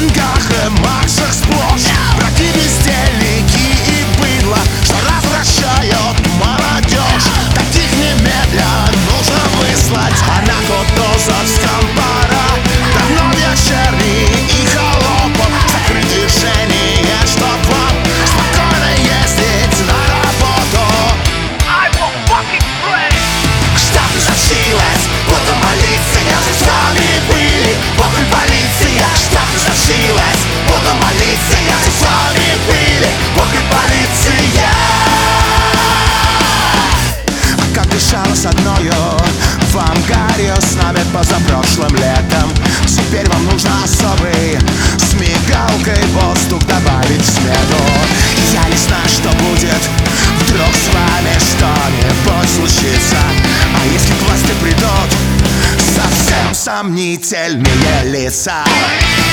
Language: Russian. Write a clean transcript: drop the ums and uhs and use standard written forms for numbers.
деньгах и максах сплошь. Враги, бездельники и быдло, что развращают молодежь. Таких немедля нужно выслать, а на Кутузовском пора давно вечерний и холопов закрыть движение, чтоб вам спокойно ездить на работу. Штаты зашилась, будто полиция же с вами были. Похуй полиция, штаты зашилась, будто полиция же с вами были. Похуй полиция. А как дышалось одною вам гарью с нами позапрошлым летом, теперь вам нужно особый с мигалкой воздух добавить в смету. Я не знаю, что будет, вдруг с вами что-нибудь случится. А если к власти придут совсем сомнительные лица?